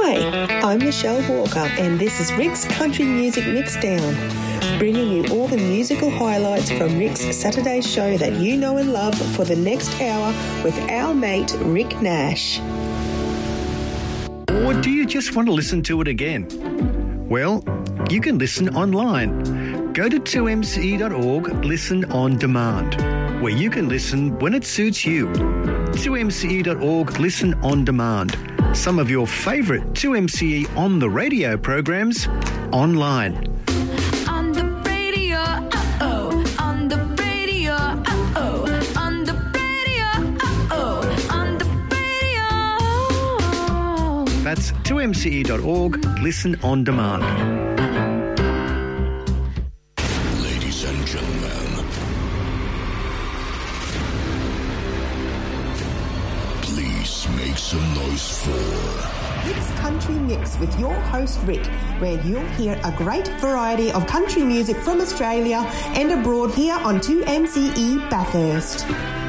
Hi, I'm Michelle Walker and this is Rick's Country Music Mixdown, bringing you all the musical highlights from Rick's Saturday show that you know and love for the next hour with our mate Rick Nash. Or do you just want to listen to it again? Well, you can listen online. Go to 2mce.org, listen on demand, where you can listen when it suits you. 2mce.org, listen on demand. Some of your favourite 2MCE on the radio programs online. On the radio, uh-oh. On the radio, uh-oh. On the radio, uh-oh. On the radio. That's 2mce.org, listen on demand. Ladies and gentlemen, please make some noise for Rick's Country Mix with your host Rick, where you'll hear a great variety of country music from Australia and abroad here on 2MCE Bathurst.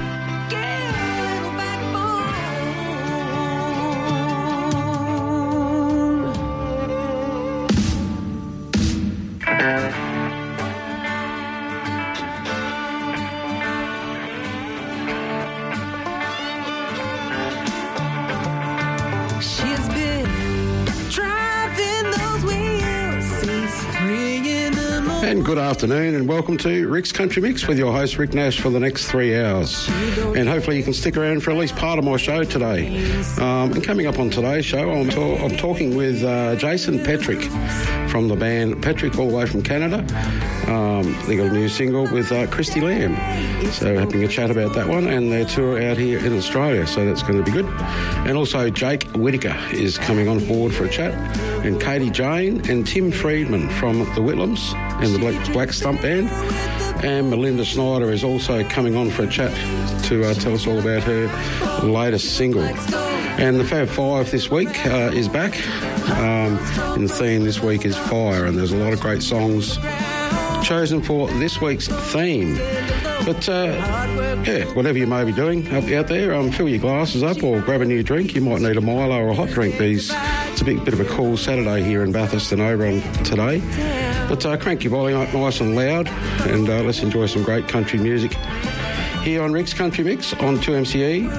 And good afternoon and welcome to Rick's Country Mix with your host Rick Nash for the next 3 hours. And hopefully you can stick around for at least part of my show today. And coming up on today's show, I'm talking with Jason Petrick from the band Petrick, all the way from Canada. They got a new single with Christy Lamb. So having a chat about that one and their tour out here in Australia. So that's going to be good. And also Jake Whitaker is coming on board for a chat. And Katie Jane and Tim Friedman from the Whitlams and the Black Stump Band. And Melinda Snyder is also coming on for a chat to tell us all about her latest single. And the Fab Five this week is back. And the theme this week is fire, and there's a lot of great songs chosen for this week's theme. But, whatever you may be doing out there, fill your glasses up or grab a new drink. You might need a Milo or a hot drink. It's a bit of a cool Saturday here in Bathurst and over on today. But crank your volume up nice and loud and let's enjoy some great country music here on Rick's Country Mix on 2MCE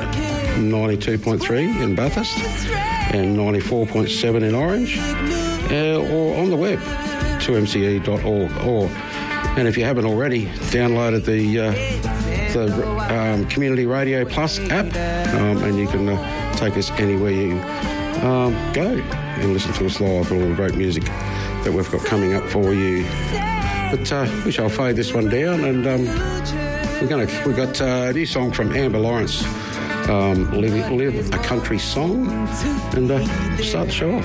92.3 in Bathurst and 94.7 in Orange, or on the web 2mce.org. And if you haven't already downloaded the Community Radio Plus app, and you can take us anywhere you go and listen to us live and all the great music that we've got coming up for you. But we shall fade this one down, and we've got a new song from Amber Lawrence, Live a Country Song, and start the show off.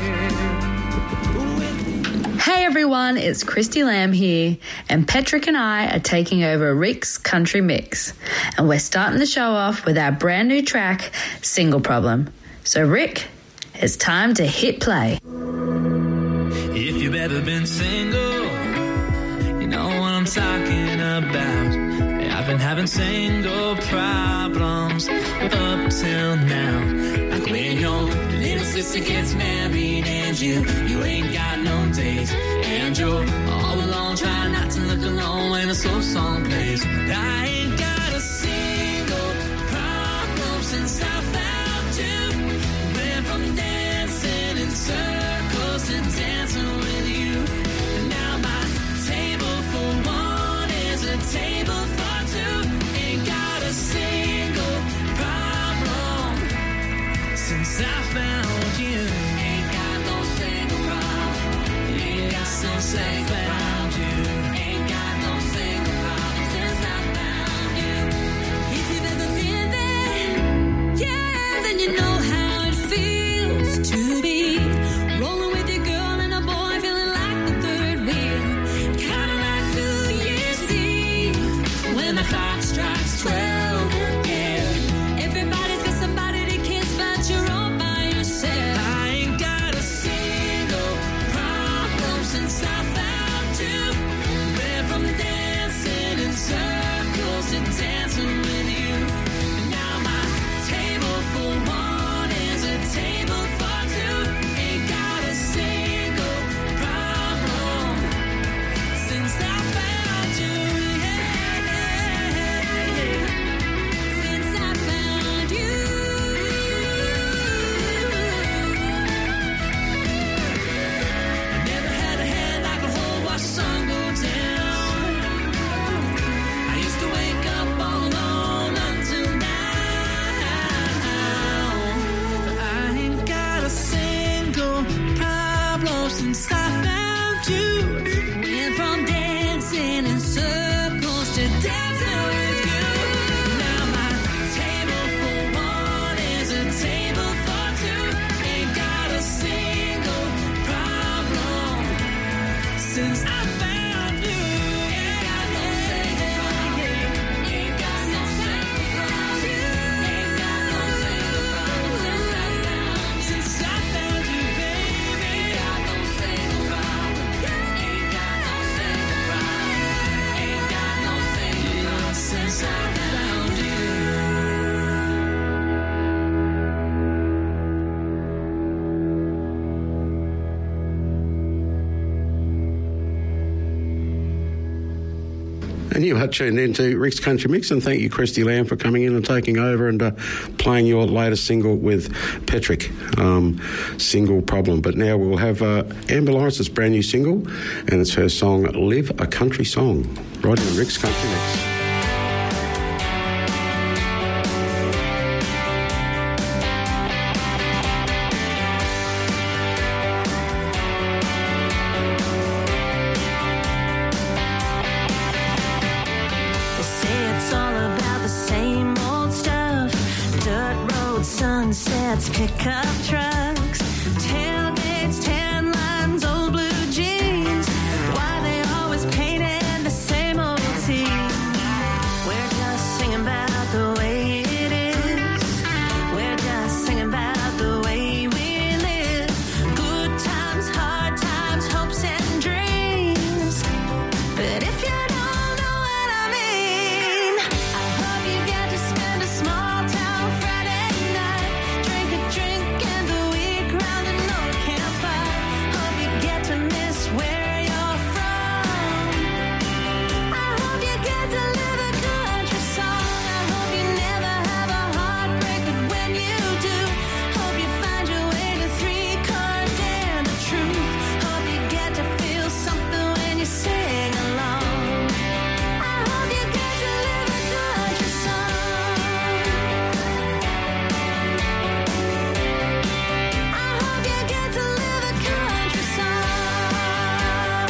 Hey everyone, it's Christy Lamb here, and Petrick and I are taking over Rick's Country Mix, and we're starting the show off with our brand new track, Single Problem. So Rick, it's time to hit play. If you've ever been single, you know what I'm talking about. I've been having single problems up till now. Like when your little sister gets married and you ain't got no dates, and you're all alone trying not to look alone when a slow song plays. I ain't got a single problem since I found you. Went from dancing in circles to dancing with you. And now my table for one is a table for two. Ain't got a single problem since I found you. Ain't got no single problem. Ain't got no single problem. Ain't got no single problem since I found you. If you've ever been there, yeah. since I found you. Went from dancing in circles to dancing with you. Now my table for one is a table for two. Ain't got a single problem since I found you. Ain't got no single problem. Ain't got no single problem. Ain't got no single problem since I found you, baby. Ain't got no single problem. Ain't got no single problem. Ain't got no single problem since I found you. And you are tuned into Rick's Country Mix, and thank you, Christy Lamb, for coming in and taking over and playing your latest single with Patrick, Single Problem. But now we'll have Amber Lawrence's brand new single, and it's her song Live a Country Song, right in Rick's Country Mix. They say it's all about the same old stuff. Dirt roads, sunsets, pickup trucks, tailgates, tan lines, old blue jeans. Why they always painted the same old scene? We're just singing about the way it is. We're just singing about the way we live. Good times, hard times, hopes and dreams. But if you don't know what I mean, I hope you get to spend a small town Friday night. Drink a drink and the week round an old campfire. Hope you get to miss where you're from. I hope you get to live a country song. I hope you never have a heartbreak, but when you do, hope you find your way to 3 chords and the truth. Hope you get to feel something when you sing along. I hope you get to live a country song. I hope you get to live a country song.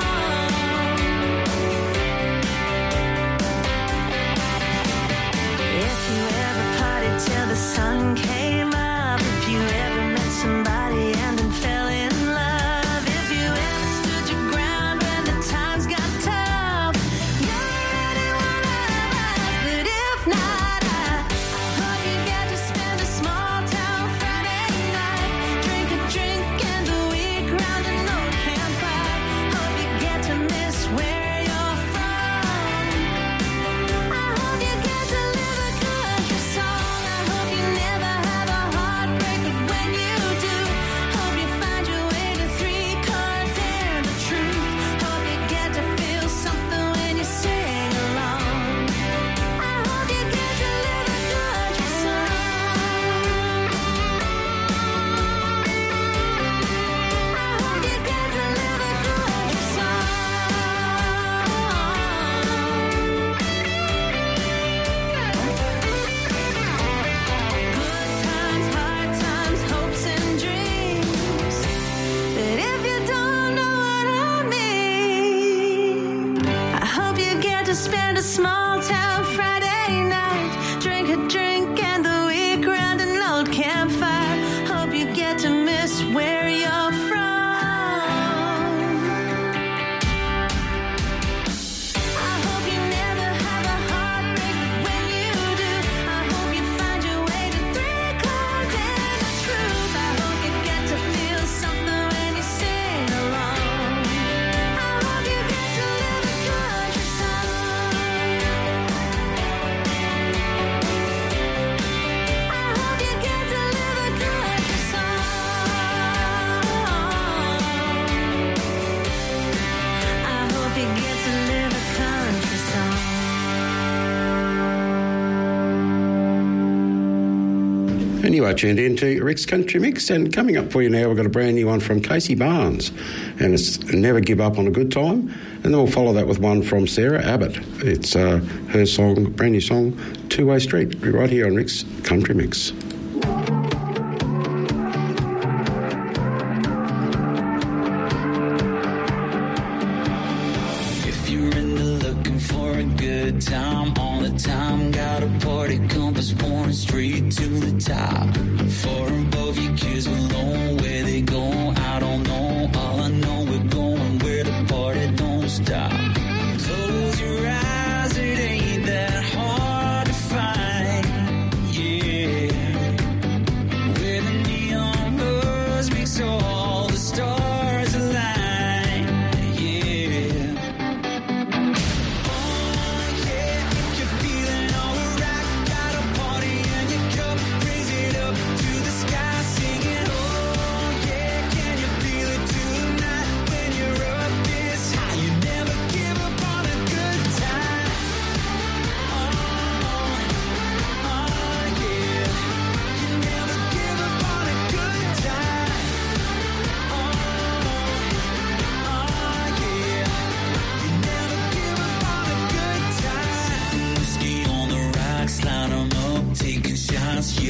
If you ever partied till the sun came up, if you ever met somebody and then fell in love, if you ever stood your ground when the times got tough, you're already one of us. But if not, I hope you get to spend a small town Friday night. Drink a drink and the week round an old campfire. Hope you get to miss where you're from. I hope you get to live a country song. I hope you never have a heartbreak, but when you do, hope you find your way to 3 chords and the truth. Hope you get to feel something when you sing along. I hope you get to live a country song. I hope you get to live a country song. Good times, hard times, hopes and dreams. But if you don't know what I mean, I hope you get to spend a small town Friday night. Drink a drink and the week round an old campfire. Hope you get to miss where you're from. I hope you never have a heartbreak, but when you do, I hope you find your way to 3 chords and the truth. I hope you get to feel something when you sing along. I hope you get to live a country song. I hope you get to live a country song. I hope you get to live a country song. And you are tuned in to Rick's Country Mix, and coming up for you now, we've got a brand new one from Casey Barnes, and it's Never Give Up on a Good Time, and then we'll follow that with one from Sarah Abbott. It's her song, brand new song, Two-Way Street, right here on Rick's Country Mix.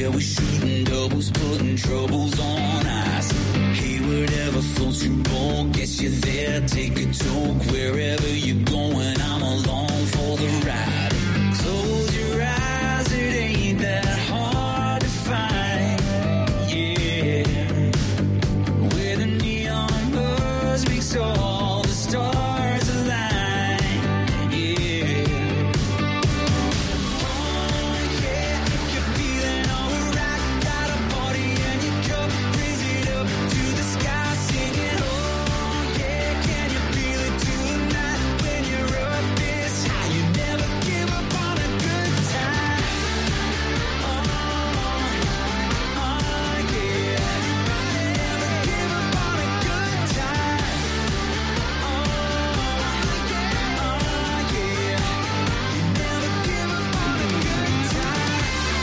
Yeah, we're shooting doubles, putting troubles on ice. Hey, whatever floats your boat, gets you there, take a toke. Wherever you're going, I'm along for the ride. Close your eyes, it ain't that hard to find. Yeah, where the neon buzz makes all the stars align. Yeah. Oh yeah, if you're feeling alright, got a party and your cup, raise it up to the sky, singing. Oh yeah, can you feel it tonight when you're up this high? You never give up on a good time. Oh yeah, everybody never give up on a good time. Oh yeah, you never give up on a good time.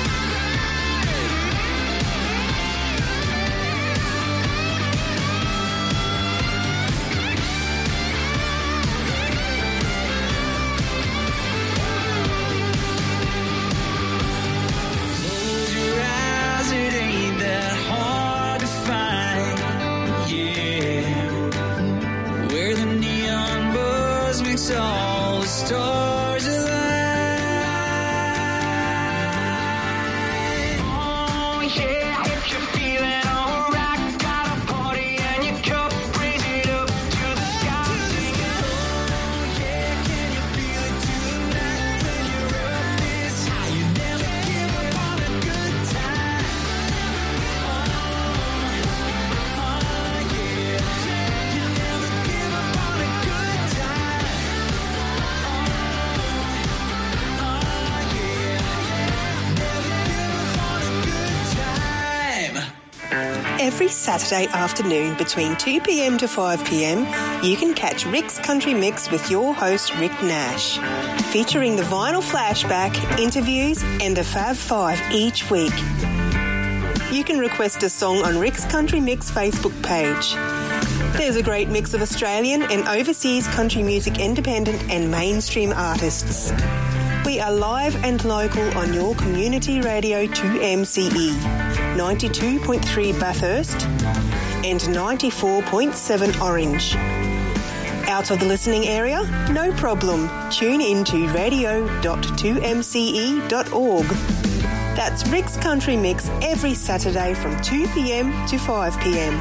Close your eyes, it ain't that hard to find. Yeah, where the neon buzz makes all the stars align. Oh yeah, if you're feeling alright, got a party and your cup, raise it up to the sky, singing. Oh yeah, can you feel it tonight when you're up this high? You never give up on a good time. Oh yeah, you never give up on a good time. Oh yeah, never give up on a good time. Every Saturday afternoon between 2 p.m. to 5 p.m, you can catch Rick's Country Mix with your host Rick Nash, featuring the vinyl flashback, interviews and the Fab Five each week. You can request a song on Rick's Country Mix Facebook page. There's a great mix of Australian and overseas country music independent and mainstream artists. We are live and local on your community radio 2MCE, 92.3 Bathurst and 94.7 Orange. Out of the listening area? No problem. Tune in to radio.2mce.org. That's Rick's Country Mix every Saturday from 2 p.m. to 5 p.m.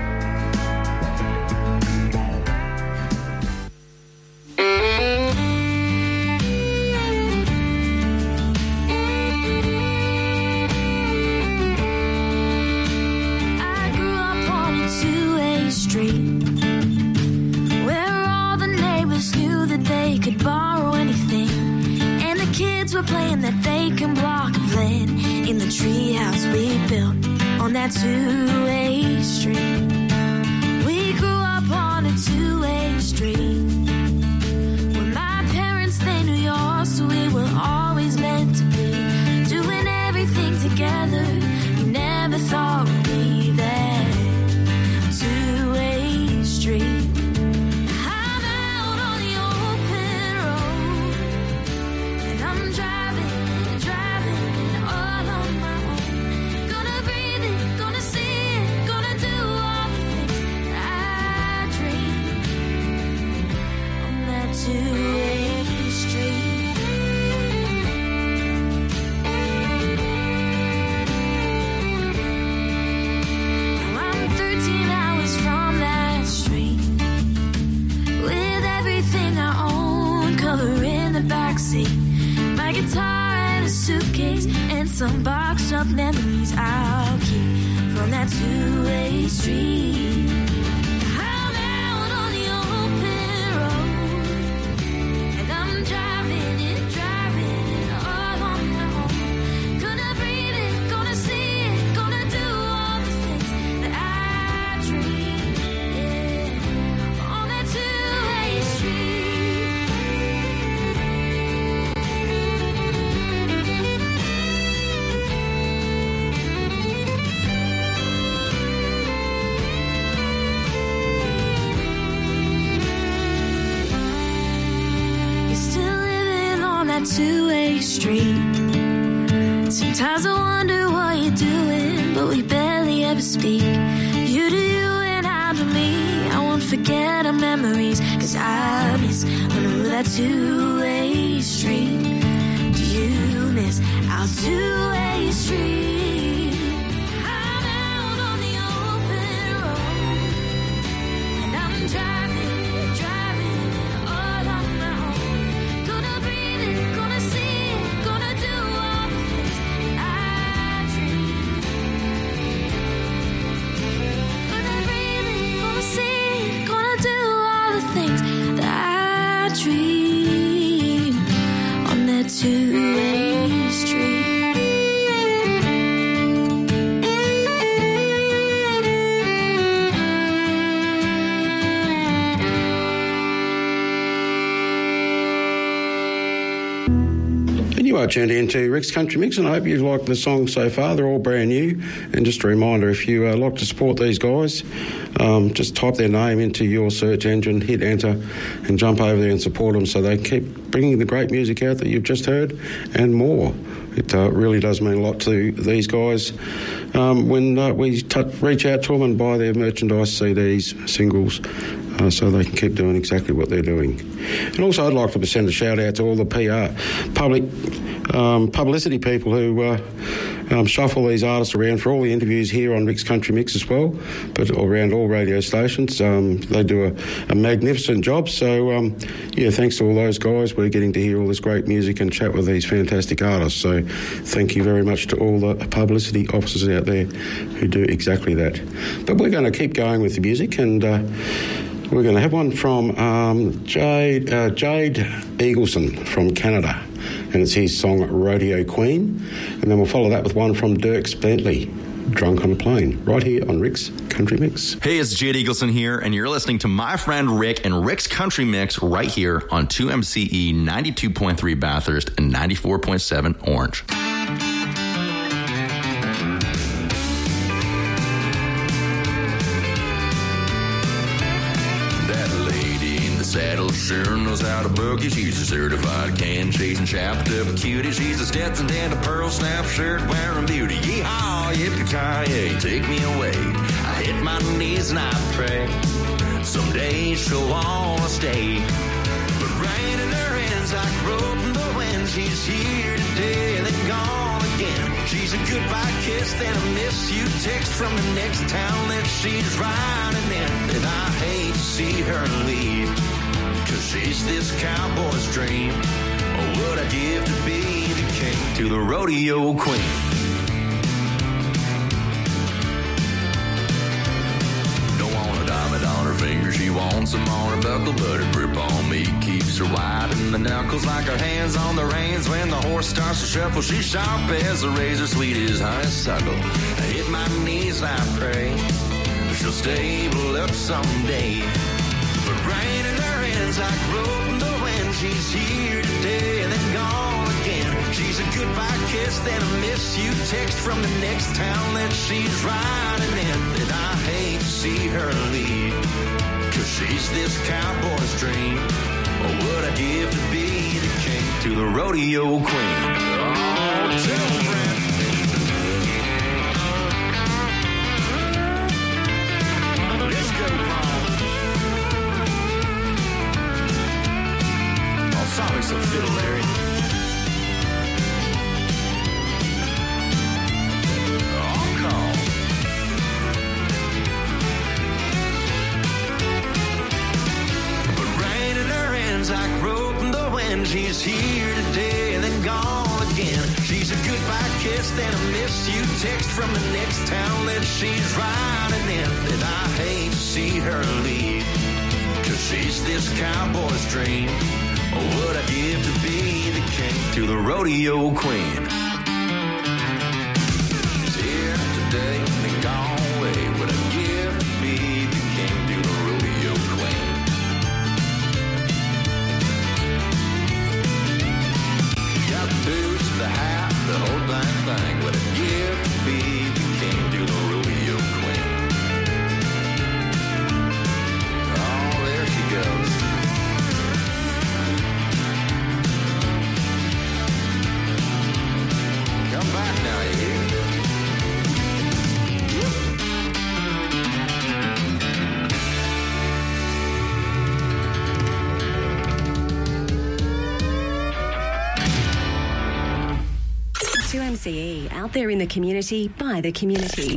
I grew up on a two-way street where all the neighbors knew that they could borrow anything, and the kids were playing that vacant block of land in the treehouse we built on that two-way street. We grew up on a two-way street where my parents, they knew yours, so we were always meant to be doing everything together. You never thought we'd be there. Two-way street. I'm out on the open road, and I'm driving all on my own. Gonna breathe it, gonna see it, gonna do all the things I dream on that two-way street. Now I'm 13 hours from that street with everything I own covering the backseat. My guitar and a suitcase and some boxed up memories I'll keep from that two-way street. I'm out on the open road, and I'm driving it all on my own. Gonna breathe it, gonna see it, gonna do all the things that I dream, yeah, on that two-way street. You're still living on that two-way street, Sometimes I wonder what you're doing, but we barely ever speak. You to you and I to me. I won't forget our memories, 'cause I miss on that two-way street. Do you miss our two-way street? I'm out on the open road, and I'm driving all on my own. Gonna breathe it, gonna see it, gonna do all the things I dream. Gonna breathe it, gonna see it, gonna do all the things that I dream on that two-way street. And you are tuned into Rick's Country Mix, and I hope you've liked the songs so far. They're all brand new. And just a reminder, if you like to support these guys, just type their name into your search engine, hit enter, and jump over there and support them so they keep bringing the great music out that you've just heard and more. It really does mean a lot to these guys when we reach out to them and buy their merchandise, CDs, singles, so they can keep doing exactly what they're doing. And also I'd like to send a shout out to all the publicity people who shuffle these artists around for all the interviews here on Rick's Country Mix as well, but around all radio stations. They do a magnificent job. So, thanks to all those guys. We're getting to hear all this great music and chat with these fantastic artists. So thank you very much to all the publicity officers out there who do exactly that. But we're going to keep going with the music, and we're going to have one from Jade Eagleson from Canada, and it's his song Rodeo Queen. And then we'll follow that with one from Dirks Bentley, Drunk on a Plane, right here on Rick's Country Mix. Hey, it's Jade Eagleson here, and you're listening to my friend Rick and Rick's Country Mix right here on 2MCE 92.3 Bathurst and 94.7 Orange. Saddle sure knows how to boogie. She's a certified can-chasing chapped up cutie. She's a Stetson and a pearl snap shirt wearing beauty. Yeehaw, yippee-ki-yay, take me away. I hit my knees and I pray someday she'll wanna stay. But rain in her hands like rope in the wind. She's here today and then gone again. She's a goodbye kiss, then a miss you text from the next town that she's riding in. And I hate to see her leave, 'cause she's this cowboy's dream. Oh, what I'd give to be the king to the rodeo queen. Don't want a diamond on her finger, she wants them on her buckle, but her grip on me keeps her wide in the knuckles, like her hands on the reins. When the horse starts to shuffle, she's sharp as a razor, sweet as honeysuckle. I hit my knees, I pray she'll stable up someday. But rain in her hands like rope in the wind. She's here today and then gone again. She's a goodbye kiss, then a miss you text from the next town that she's riding in. And I hate to see her leave, 'cause she's this cowboy's dream. Oh, would I give to be the king to the rodeo queen? Oh, children. Let's go, Paul. Oh, sorry, some fiddle, Larry. Oh, call. But rain in her hands like rope in the wind. She's here today and then gone again. She's a goodbye kiss, then a miss you text from the next town that she's riding in. And I hate to see her leave, 'cause she's this cowboy's dream. Oh, would I give to be the king to the rodeo queen? She's here today and then gone away. Would I give to be the king to the rodeo queen? Got the boots, the hat, the whole dang thing. Would I give to be the king to the rodeo queen? Oh, there she goes. 2MCE, out there in the community, by the community.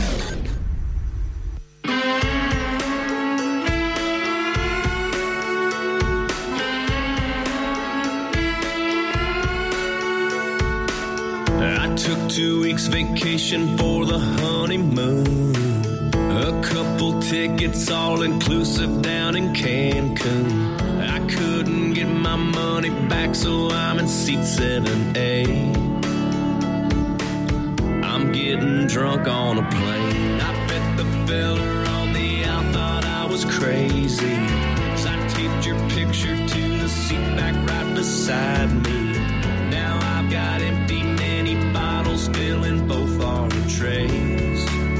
I took 2 weeks vacation for the honeymoon. A couple tickets all inclusive down in Cancun. I couldn't get my money back, so I'm in seat 7A. I'm getting drunk on a plane. I bet the fella on the out thought I was crazy, 'cause I taped your picture to the seat back right beside me. Now I've got empty nanny bottles filling both our trays.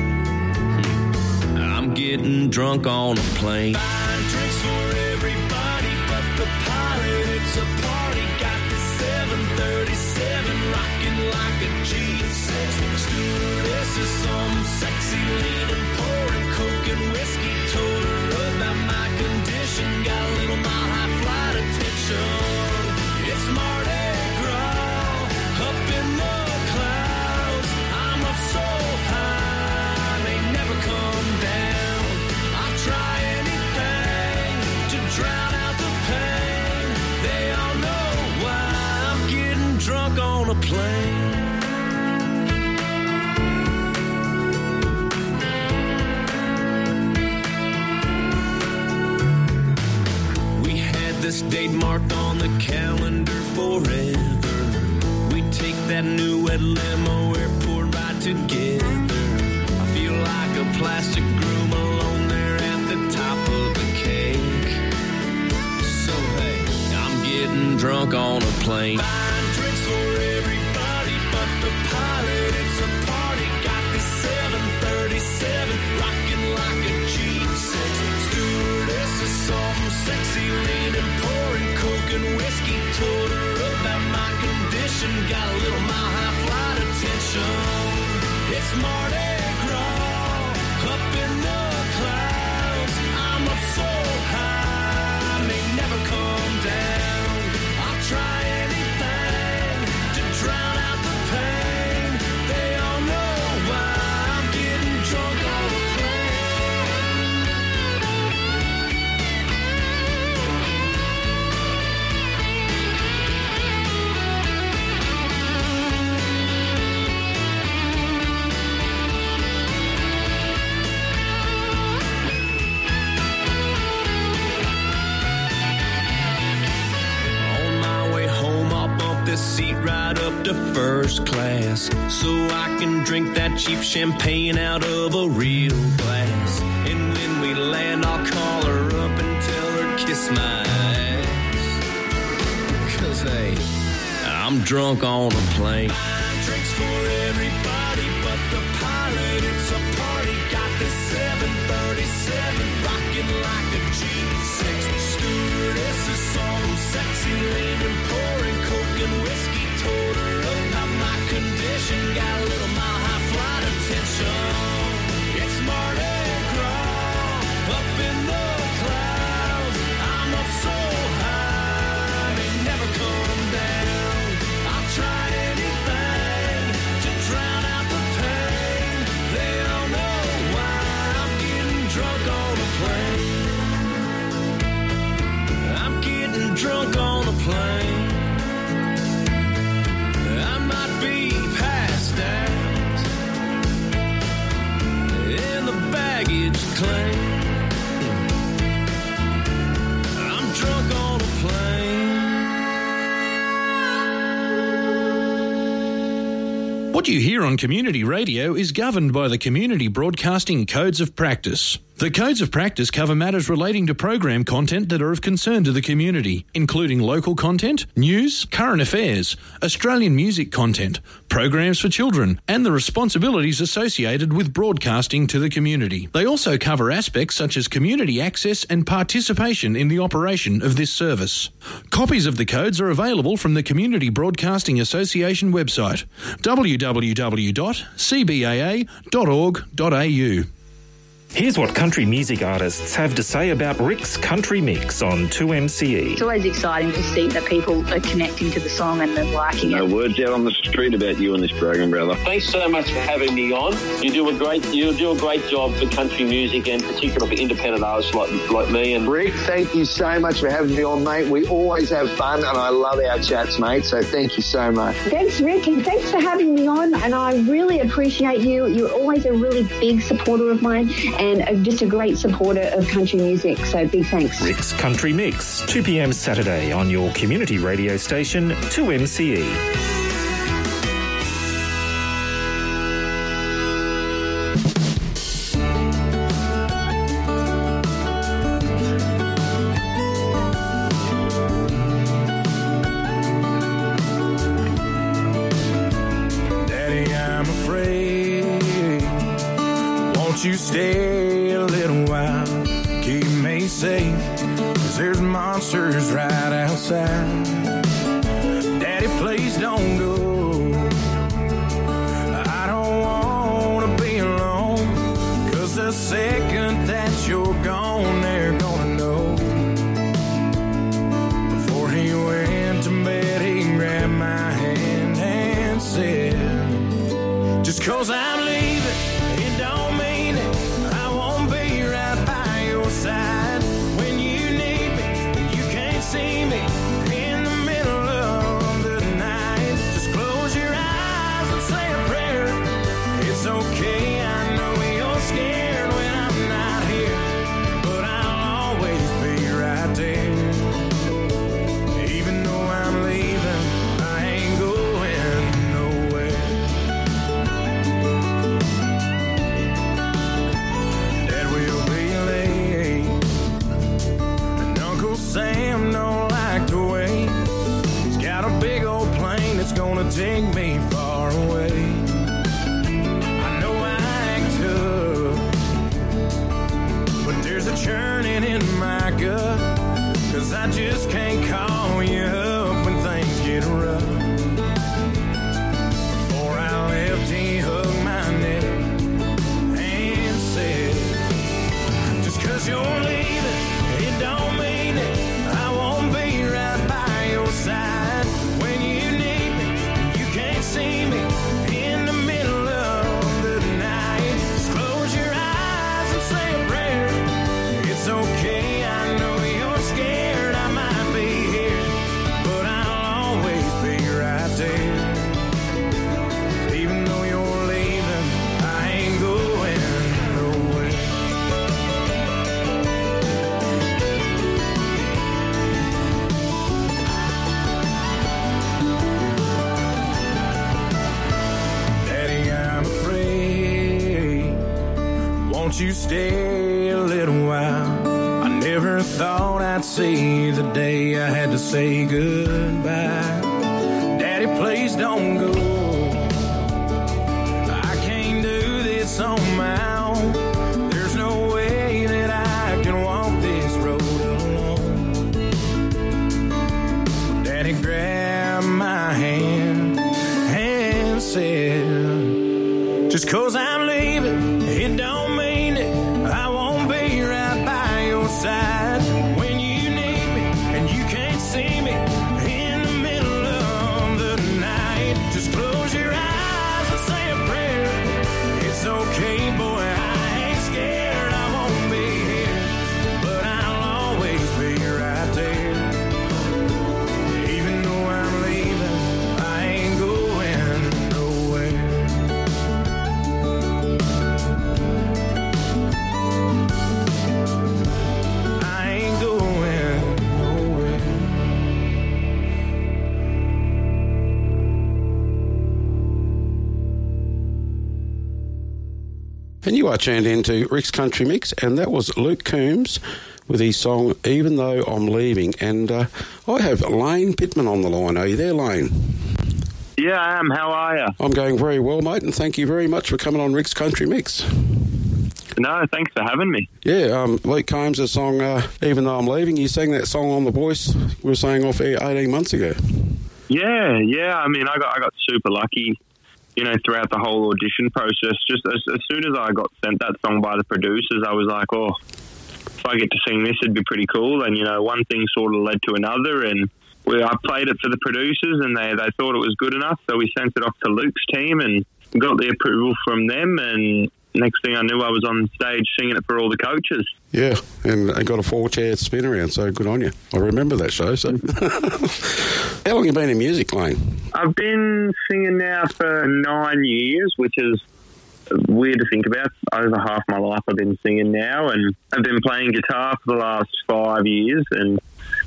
I'm getting drunk on a plane. Buying drinks for everybody but the pilot. It's a party. Got the 737 rocking like a G6. Stewardess is some sexy leaning, pouring coke and whiskey. Told her about my condition. Got a little mile high flight attention. It's Mardi Gras up in the clouds. I'm up so high, they never come down. I'll try anything to drown out the pain. They all know why I'm getting drunk on a plane. We had this date marked on the calendar forever. We take that new wet limo, airport ride together. I feel like a plastic groom alone there at the top of the cake. So hey, I'm getting drunk on a plane. Buying drinks for everybody but the pilot. It's a party. Got the 737 rocking like a G6. Stewardess is some sexy leaning, pouring coke and whiskey. Told her about my condition. Got a little mile high flight attention. It's Mardi Gras up in the clouds. I'm up so high, may never come down. I'll try anything to drown out the pain. They all know why I'm getting drunk on a seat right up to first class, so I can drink that cheap champagne out of a real glass. And when we land, I'll call her up and tell her kiss my ass. 'Cause hey, I'm drunk on a plane. Buying drinks for everybody but the pilot. It's a party. Got the 737 rocking like a G6. Stewardess is some sexy leaning, pouring coke and whiskey. Told her about my condition. Got a little mile high flight attention. It's Mardi Gras up in the clouds. I'm up so high, they never come down. I'll try anything to drown out the pain. They all know why I'm getting drunk on a plane. I'm getting drunk on a plane. I might be passed out in the baggage claim. I'm drunk on a plane. What you hear on community radio is governed by the Community Broadcasting Codes of Practice. The Codes of Practice cover matters relating to program content that are of concern to the community, including local content, news, current affairs, Australian music content, programs for children, and the responsibilities associated with broadcasting to the community. They also cover aspects such as community access and participation in the operation of this service. Copies of the codes are available from the Community Broadcasting Association website, www.cbaa.org.au. Here's what country music artists have to say about Rick's Country Mix on 2MCE. It's always exciting to see that people are connecting to the song and they're liking it. Words out on the street about you and this program, brother. Thanks so much for having me on. You do a great job for country music and particularly for independent artists like me. And Rick, thank you so much for having me on, mate. We always have fun and I love our chats, mate. So thank you so much. Thanks, Rick, and thanks for having me on. And I really appreciate you. You're always a really big supporter of mine and just a great supporter of country music. So big thanks. Rick's Country Mix, 2 p.m. Saturday on your community radio station, 2MCE. You stay a little while, keep me safe, 'cause there's monsters right outside. Daddy, please don't go, I don't want to be alone, 'cause the second that you're gone, they're gonna know. Before he went to bed, he grabbed my hand and said, just 'cause I'm leaving, it don't mean side. When you need me, you can't see me in the middle of the night. Just close your eyes and say a prayer. It's okay, I know you're scared when I'm not here, but I'll always be right there. Even though I'm leaving, I ain't going nowhere. Dad will be late. Sam don't like to wait. He's got a big old plane that's gonna take me far away. I know I act tough, but there's a churning in my gut, 'cause I just can't call you up when things get rough. Before I left, he hugged my neck and said, just 'cause you're leaving, it don't mean it. Side. When you need me, you can't see me in the middle of the night. Just close your eyes and say a prayer. It's okay, I know you're scared, I might be here, but I'll always be right there. Even though you're leaving, I ain't going nowhere. Won't you stay a little while? I never thought I'd see the day I had to say goodbye. Daddy, please don't go. I can't do this on my own. There's no way that I can walk this road alone. Daddy grabbed my hand and said, just 'cause I'm leaving, it don't mean it. I won't be right by your side. When you need me and you can't see me in the middle of the night, just close your eyes and say a prayer. It's okay, boy, I ain't scared. I won't be here, but I'll always be right there. Even though I'm leaving, I ain't going nowhere. And you are tuned into Rick's Country Mix, and that was Luke Combs with his song Even Though I'm Leaving. And I have Lane Pittman on the line. Are you there, Lane? Yeah, I am. How are you? I'm going very well, mate, and thank you very much for coming on Rick's Country Mix. No, thanks for having me. Yeah, Luke Combs' song Even Though I'm Leaving. You sang that song on The Voice, we were saying, off air 18 months ago. Yeah. I mean, I got super lucky throughout the whole audition process. Just as soon as I got sent that song by the producers, I was like, oh, if I get to sing this, it'd be pretty cool. And, one thing sort of led to another, and I played it for the producers, and they thought it was good enough, so we sent it off to Luke's team and got the approval from them, and next thing I knew, I was on stage singing it for all the coaches. Yeah, and I got a 4-chair spin around, so good on you. I remember that show. So, how long have you been in music, Lane? I've been singing now for 9 years, which is weird to think about. Over half my life I've been singing now, and I've been playing guitar for the last 5 years. And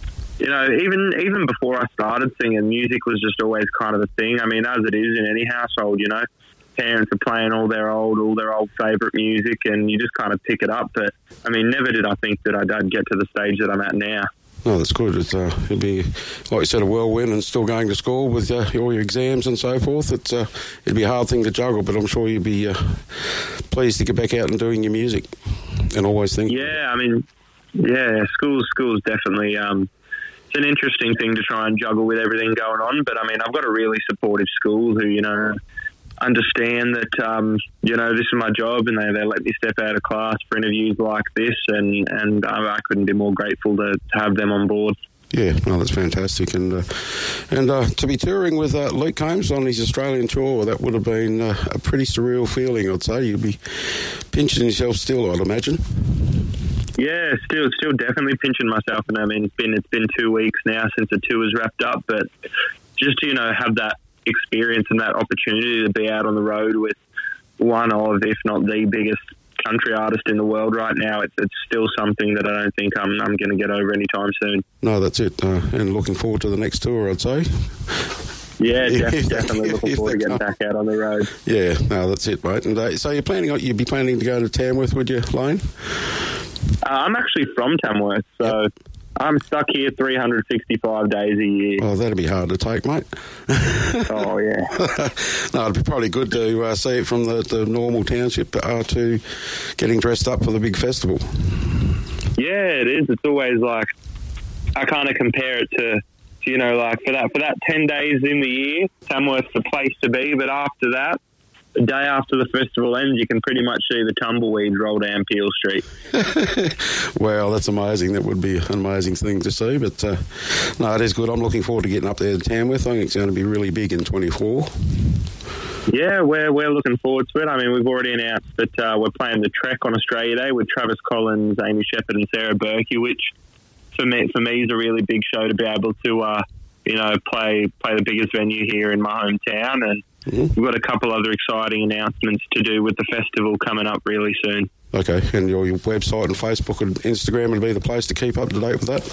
even before I started singing, music was just always kind of a thing. I mean, as it is in any household, parents are playing all their old favourite music, and you just kind of pick it up. But I mean, never did I think that I'd get to the stage that I'm at now. Oh, that's good. It'd be, like you said, a whirlwind, and still going to school with all your exams and so forth. It'd be a hard thing to juggle, but I'm sure you'd be pleased to get back out and doing your music and always think. Yeah, I mean, school's definitely it's an interesting thing to try and juggle with everything going on. But I mean, I've got a really supportive school who understand that this is my job, and they let me step out of class for interviews like this, and I couldn't be more grateful to have them on board. Yeah, no, that's fantastic, and to be touring with Luke Combs on his Australian tour, that would have been a pretty surreal feeling, I'd say. You'd be pinching yourself still, I'd imagine. Yeah, still definitely pinching myself, and I mean it's been 2 weeks now since the tour's wrapped up, but just to have that experience and that opportunity to be out on the road with one of, if not the biggest country artist in the world right now, it's still something that I don't think I'm going to get over anytime soon. No, that's it. And looking forward to the next tour, I'd say. Yeah, definitely looking forward to getting back out on the road. Yeah, no, that's it, mate. And so you'd be planning to go to Tamworth, would you, Lane? I'm actually from Tamworth, so yep. I'm stuck here 365 days a year. Oh, that'd be hard to take, mate. Oh, yeah. No, it'd be probably good to see it from the normal township to getting dressed up for the big festival. Yeah, it is. It's always like, I kind of compare it to for that 10 days in the year, Tamworth's the place to be, but after that, the day after the festival ends, you can pretty much see the tumbleweeds roll down Peel Street. Well, that's amazing. That would be an amazing thing to see. But no, it is good. I'm looking forward to getting up there to Tamworth. I think it's going to be really big in 24. Yeah, we're looking forward to it. I mean, we've already announced that we're playing the Trek on Australia Day with Travis Collins, Amy Shepherd and Sarah Berkey, which for me is a really big show to be able to play the biggest venue here in my hometown. And we've got a couple other exciting announcements to do with the festival coming up really soon. Okay, and your website and Facebook and Instagram would be the place to keep up to date with that?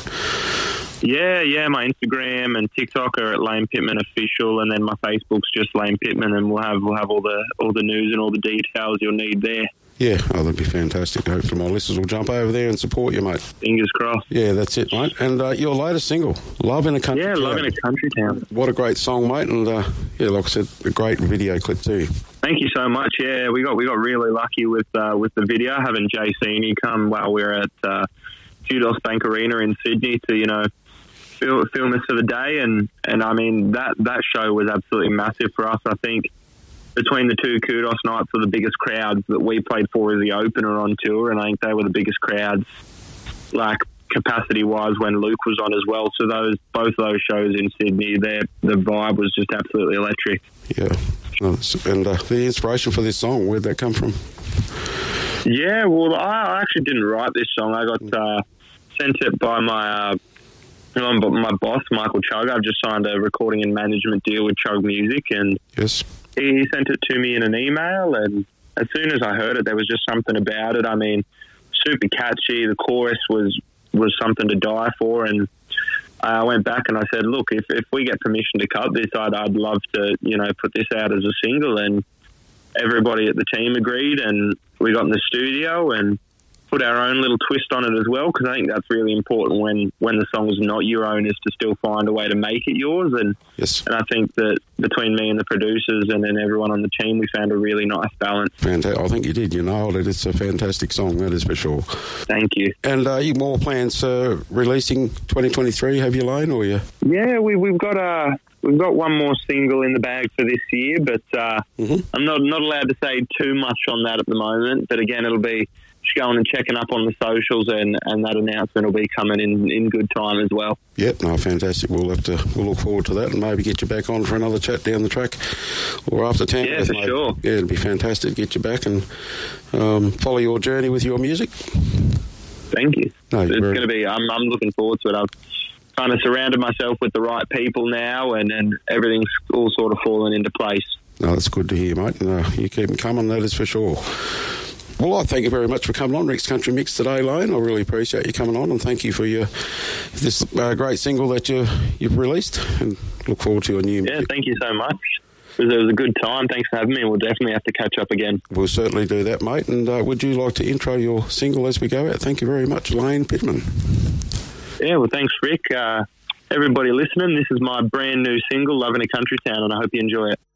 Yeah, my Instagram and TikTok are at Lane Pittman Official, and then my Facebook's just Lane Pittman, and we'll have all the news and all the details you'll need there. Yeah, that'd be fantastic. Hopefully my listeners will jump over there and support you, mate. Fingers crossed. Yeah, that's it, mate. And your latest single, Love in a Country Town. Yeah, Love in a Country Town. What a great song, mate. And, like I said, a great video clip too. Thank you so much. Yeah, we got really lucky with the video, having Jay Sini come while we were at Kudos Bank Arena in Sydney to, film us for the day. And I mean, that show was absolutely massive for us. I think between the two Kudos nights were the biggest crowds that we played for as the opener on tour, and I think they were the biggest crowds, like capacity-wise, when Luke was on as well. So both those shows in Sydney, the vibe was just absolutely electric. Yeah. And the inspiration for this song, where'd that come from? Yeah, well, I actually didn't write this song. I got sent it by my boss, Michael Chugg. I've just signed a recording and management deal with Chugg Music, and yes, he sent it to me in an email, and as soon as I heard it, there was just something about it. I mean, super catchy. The chorus was something to die for, and I went back and I said, look, if we get permission to cut this, I'd love to, put this out as a single. And everybody at the team agreed, and we got in the studio and put our own little twist on it as well, because I think that's really important when the song is not your own, is to still find a way to make it yours. And yes, and I think that between me and the producers and then everyone on the team, we found a really nice balance. Fantastic. I think you did. You nailed it. It's a fantastic song, that is for sure. Thank you. And you more plans releasing 2023? Have you, Lane, or you? Yeah, we've got we've got one more single in the bag for this year, but I'm not allowed to say too much on that at the moment. But again, it'll be just going and checking up on the socials, and that announcement will be coming in good time as well. Yep, no, fantastic. We'll look forward to that and maybe get you back on for another chat down the track or after town. Yeah, for sure. Yeah, it'll be fantastic to get you back and follow your journey with your music. Thank you. No, it's going to be. I'm looking forward to it. I've kind of surrounded myself with the right people now, and everything's all sort of falling into place. No, that's good to hear, mate. You keep them coming, that is for sure. Well, I thank you very much for coming on Rick's Country Mix today, Lane. I really appreciate you coming on, and thank you for this great single that you've released, and look forward to your new music. Yeah, thank you so much. It was a good time. Thanks for having me. We'll definitely have to catch up again. We'll certainly do that, mate. And would you like to intro your single as we go out? Thank you very much, Lane Pittman. Yeah, well, thanks, Rick. Everybody listening, this is my brand new single, Loving a Country Town, and I hope you enjoy it.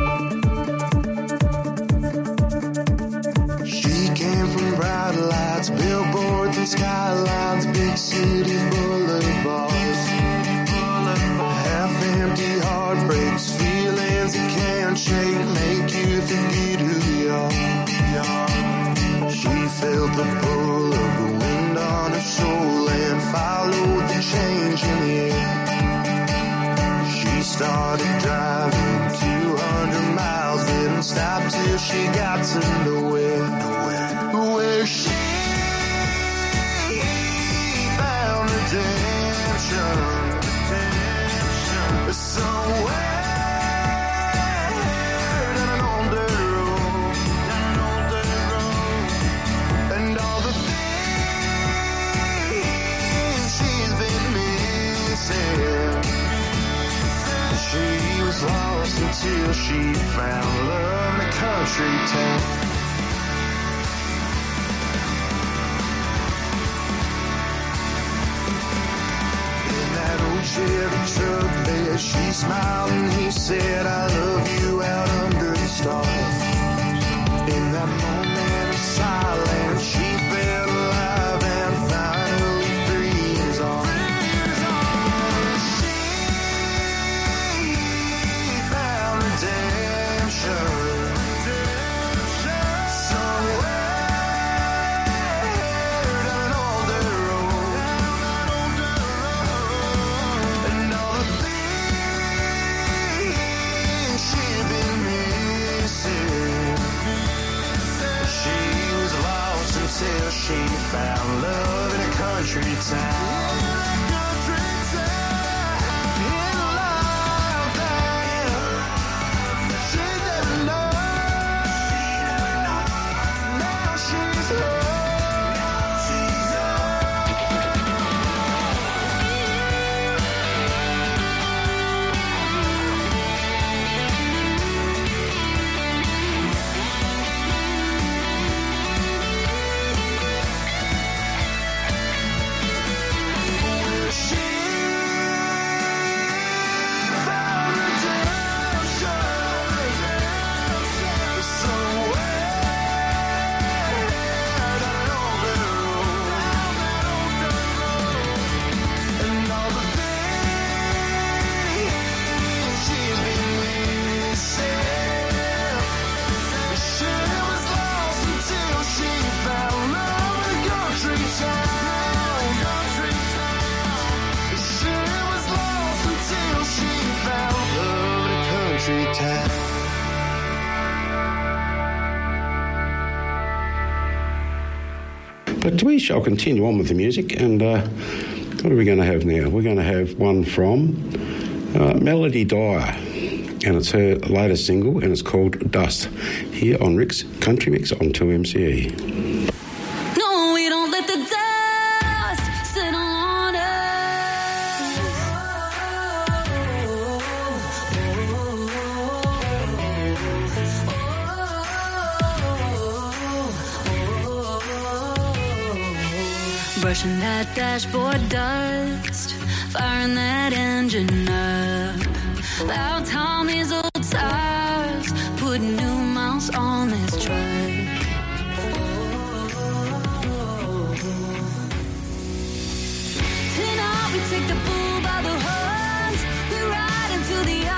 Bright lights, billboards and skylines, big city boulevards, half-empty heartbreaks, feelings that can't shake, make you forget who you are. She felt the pull of the wind on her soul and followed the change in the air. She started driving 200 miles, didn't stop till she got to nowhere. Where she found redemption somewhere down an old dirt road, and all the things she's been missing. She was lost until she found love in a country town. Chevy truck bed, she smiled and he said, I love you out under the stars. In that moment of silence, she felt alive and finally free in his arms. She found redemption till she found love in a country town. But we shall continue on with the music, and what are we going to have now? We're going to have one from Melody Dyer, and it's her latest single, and it's called Dust, here on Rick's Country Mix on 2MCE. Brushing that dashboard dust, firing that engine up. About time these old tires, putting new miles on this truck. Tonight we take the bull by the horns, we ride into the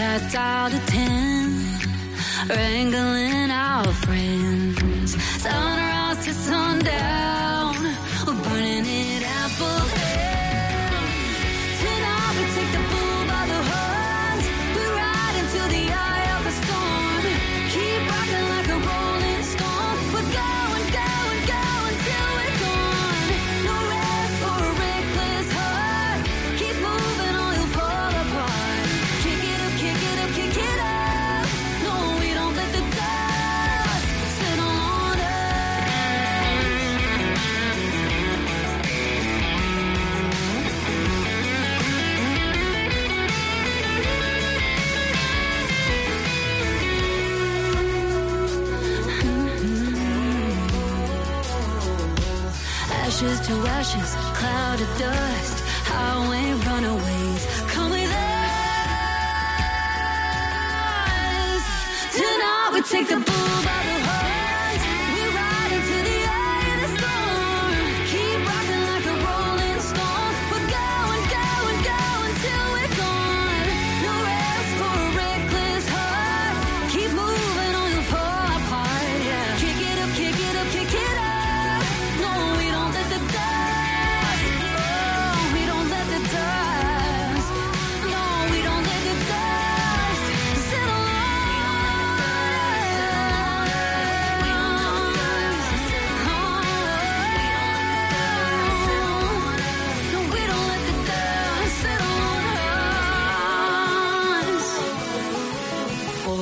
that dial to 10, wrangling our friends. Sunrise to sundown, we're burning it out for hell. Tonight we take the bull by the horns, we ride into the eye of the storm. Keep rocking like a rolling stone. We're going, going, going till we're gone. No rest for a reckless heart. Keep moving or you'll fall apart. Kick it up, kick it up, kick it up. No, we don't let the dust settle on ashes to ashes, cloud of dust, highway runaways, come with us. Tonight we take the bull by the horns, we ride into the eye of the storm. Keep rocking like a rolling stone. We're going, going, going till we're gone. No rest for a reckless heart. Keep moving or you'll fall apart. Yeah. Kick it up, kick it up, kick it up. No, we don't let the dust. Oh, we don't let the dust. No, we don't let the dust settle on. No, we don't let the dust settle on us. Oh.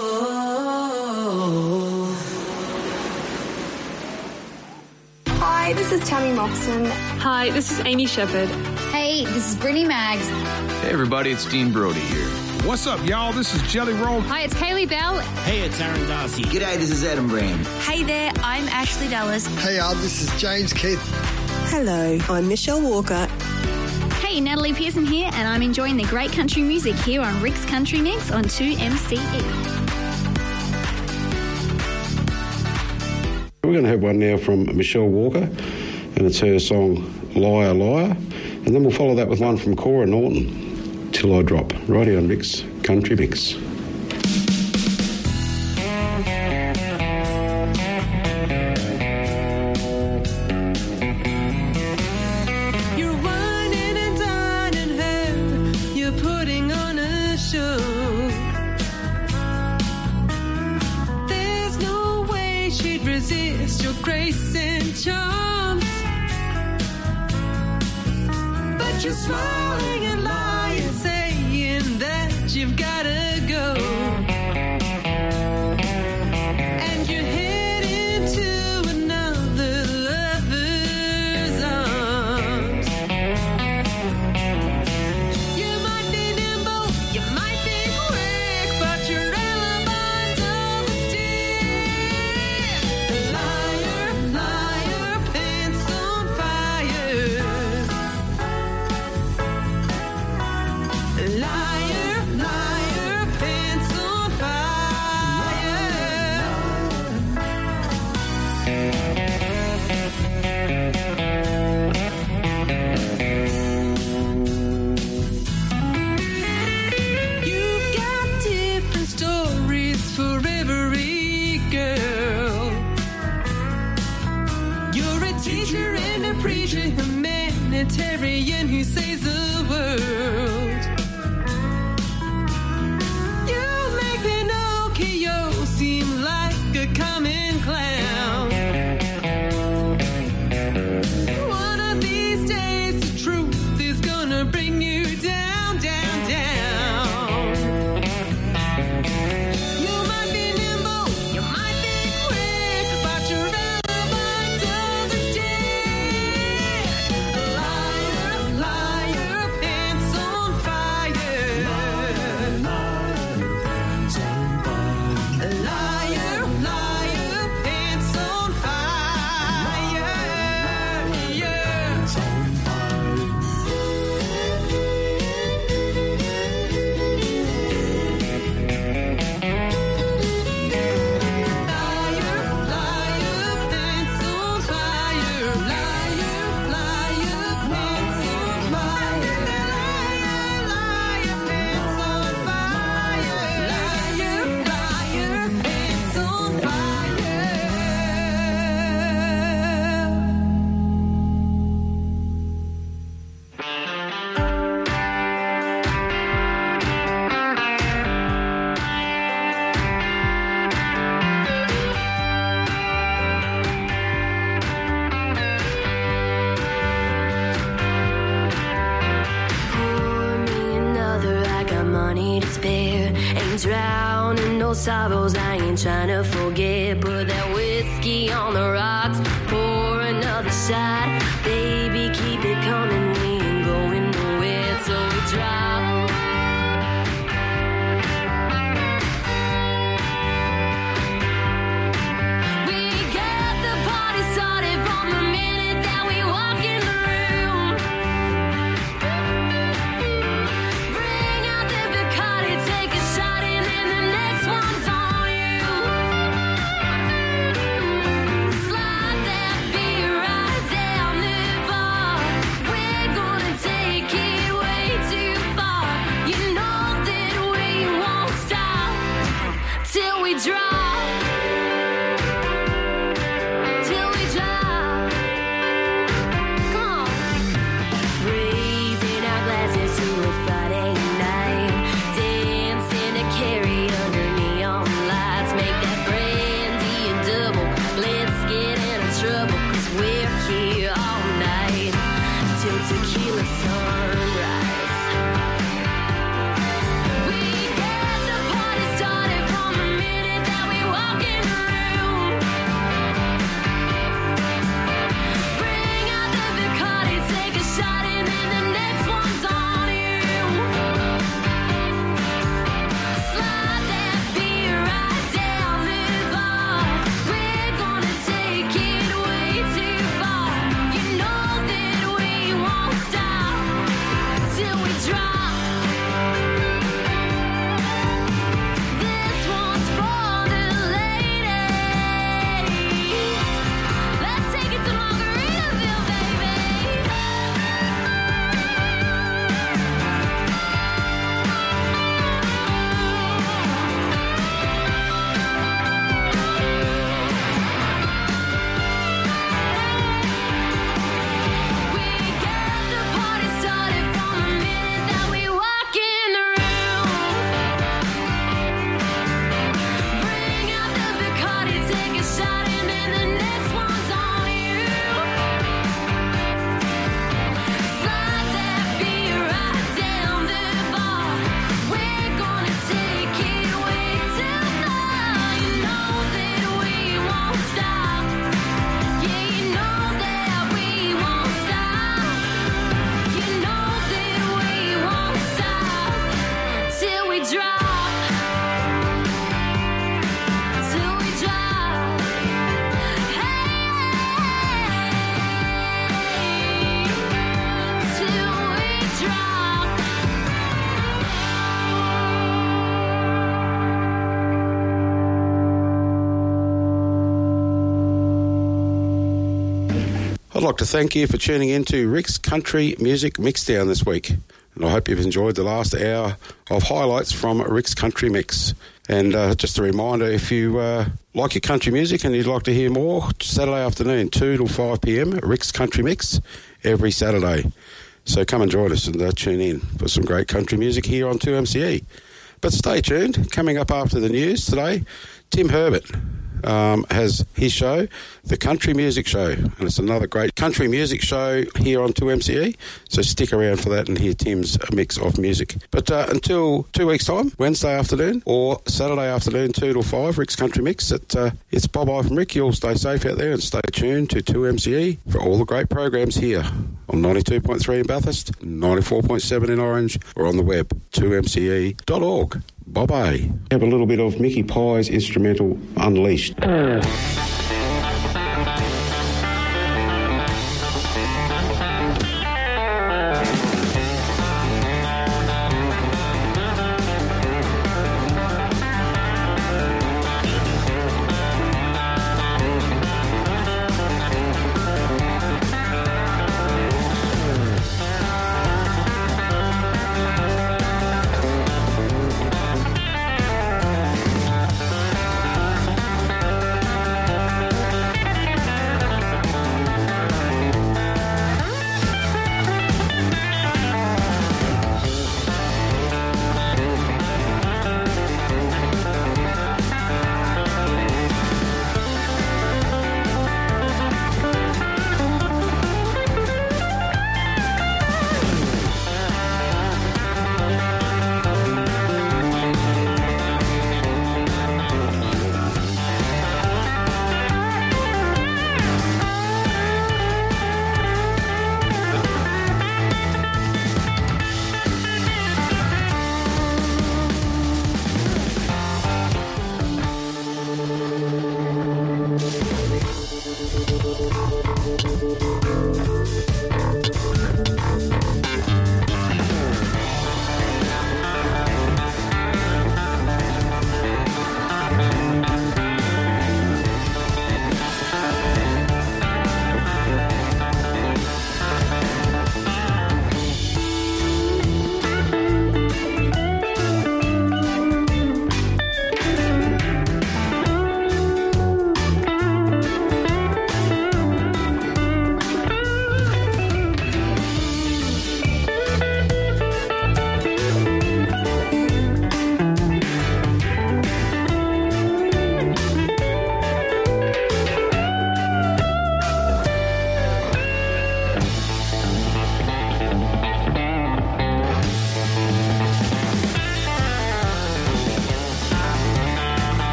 Hi, this is Tammy Moxon. Hi, this is Amy Shepherd. Hey, this is Brittany Maggs. Hey everybody, it's Dean Brody here. What's up, y'all? This is Jelly Roll. Hi, it's Kaylee Bell. Hey, it's Aaron Darcy. G'day, this is Adam Brand. Hey there, I'm Ashley Dallas. Hey, this is James Keith. Hello, I'm Michelle Walker. Hey, Natalie Pearson here, and I'm enjoying the great country music here on Rick's Country Mix on 2MCE. We're going to have one now from Michelle Walker, and it's her song Liar, Liar. And then we'll follow that with one from Cora Norton, Till I Drop, right here on Rick's Country Mix. You're whining and dining her, you're putting on a show. There's no way she'd resist your grace and charms. But you're smiling and lying, saying that you've gotta go. And you're heading to another lover's arms. You might be nimble, you might be quick, but your alibi doesn't stick. Liar, liar, pants on fire. Liar, liar, pants on fire. You've got different stories for every girl. You're a teacher and a preacher, humanitarian who saves the world. You make Pinocchio seem like a common clown. One of these days the truth is gonna bring you down, down, down. You might be nimble, you might be quick, but your alibi doesn't stick. Liar, liar, pants on money to spare. Ain't drowning no sorrows, I ain't trying to forget. Put that whiskey on the rocks, pour another shot. Baby, keep it coming, we ain't going nowhere till we drop. We got the party started from the minute that we walk in the room. Bring out the Bacardi, take a shot, and then the next one's on you. Slide that beer right down the bar. We're gonna take it way too far. You know that we won't stop till we drop. Till we drop. Come on. Raising our glasses to a Friday night. Dancing to Carrie under neon lights. Make that brandy a double. Let's get into trouble, 'cause we're here all night till tequila sunrise. We get the party started from the minute that we walk in the room. Bring out the Bacardi, take a shot, and then the next one's on you. Slide that beer right down the bar. We're gonna take it way too far. You know that we won't stop till we drop. This one's for the ladies. Let's take it to Margaritaville, baby. We got the party started from the minute that we walk in the room. Bring out the Bacardi, take a shot, and then the next one's on you. Slide that beer right down the bar. We're gonna take it way too far. You know that we won't stop. Yeah, you know that we won't stop. You know that we won't stop till we drop. Till we drop. Hey, till we drop. I'd like to thank you for tuning in to Rick's Country Music Mixdown this week. And I hope you've enjoyed the last hour of highlights from Rick's Country Mix. And just a reminder, if you like your country music and you'd like to hear more, Saturday afternoon, 2 till 5 p.m, Rick's Country Mix, every Saturday. So come and join us and tune in for some great country music here on 2MCE. But stay tuned. Coming up after the news today, Tim Herbert has his show, The Country Music Show. And it's another great country music show here on 2MCE. So stick around for that and hear Tim's mix of music. But until 2 weeks' time, Wednesday afternoon or Saturday afternoon, 2 till 5, Rick's Country Mix. It's Bob-I from Rick. You all stay safe out there and stay tuned to 2MCE for all the great programs here on 92.3 in Bathurst, 94.7 in Orange, or on the web, 2mce.org. Bye-bye. Have a little bit of Mickey Pye's instrumental Unleashed.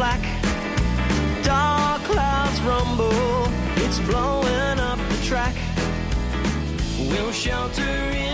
black. Dark clouds rumble, it's blowing up the track. We'll shelter in